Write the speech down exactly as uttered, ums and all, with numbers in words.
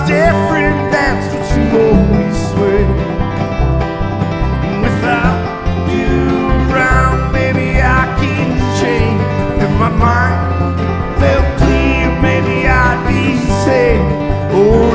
different, that's what you always swear. And without you around, maybe I can change. If my mind felt clear, maybe I'd be safe. Oh,